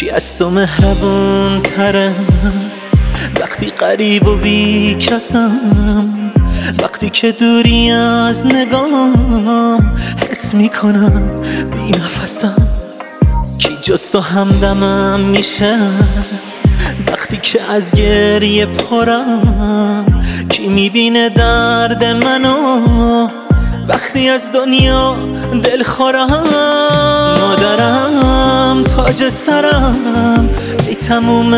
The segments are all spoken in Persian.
کی از تو مهربون تره وقتی غریب و بی کسم، وقتی که دوری از نگام حس میکنم بی نفسم. کی جز تو همدمم میشه وقتی که از گریه پرم؟ کی میبینه درد منو وقتی از دنیا دل خورم؟ مادرم تاج سرم، ای تموم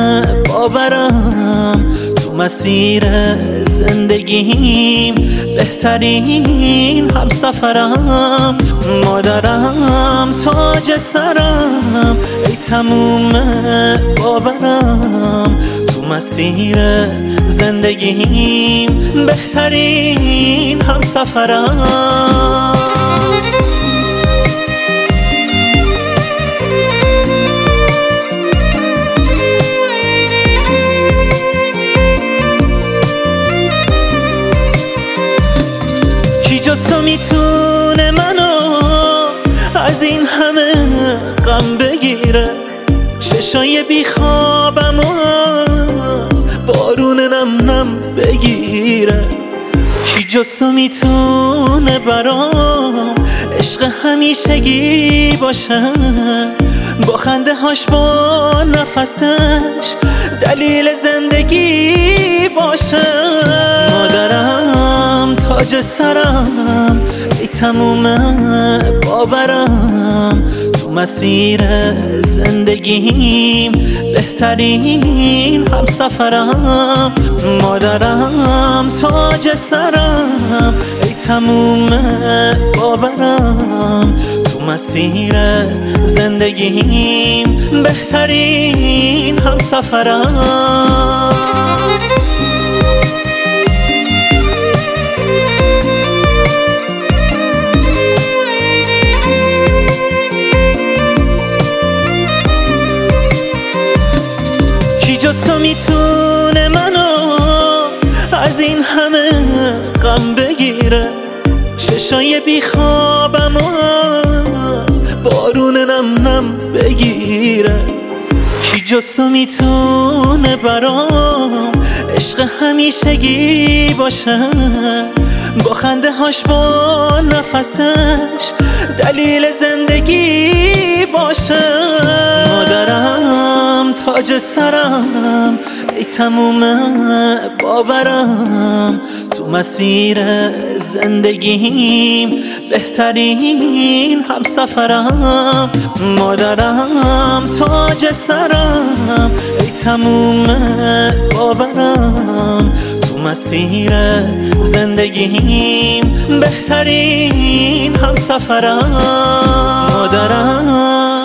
باورم، تو مسیر زندگیم بهترین همسفرم. مادرم تاج سرم، ای تموم باورم، تو مسیر زندگیم بهترین همسفرم. کی جز تو میتونه منو از این همه غم بگیره؟ چشای بیخوابم از بارون نم نم بگیره؟ کی جز تو میتونه برام عشق همیشگی باشه؟ با خنده هاش با نفسش دلیل زندگی باشه. مادرم تاج سرم، ای تموم باورم، تو مسیر زندگیم بهترین همسفرم. مادرم تاج سرم، ای تموم باورم، تو مسیر زندگیم بهترین همسفرم. کی جز تو میتونه منو از این همه غم بگیره؟ چشای بیخوابم از بارون نم نم بگیره؟ کی جز تو میتونه برام عشق همیشگی باشه؟ با خنده هاش با نفسش دلیل زندگی باشه. مادرم تاج سرم، ای تموم باورم، تو مسیر زندگیم بهترین همسفرم. مادرم تاج سرم، ای تموم باورم، تو مسیر زندگیم بهترین همسفرم. مادرم